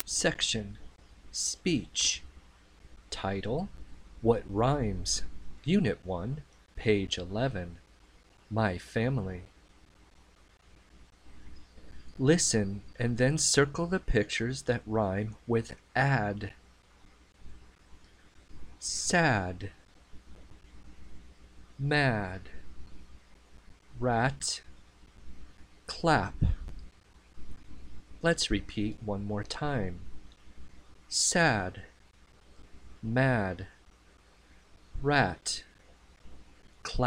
Section Speech. Title: What Rhymes? Unit 1, page 11. My Family. Listen and then circle the pictures that rhyme with add. Sad, mad, rat, clap. Let's repeat one more time. Sad, mad, rat,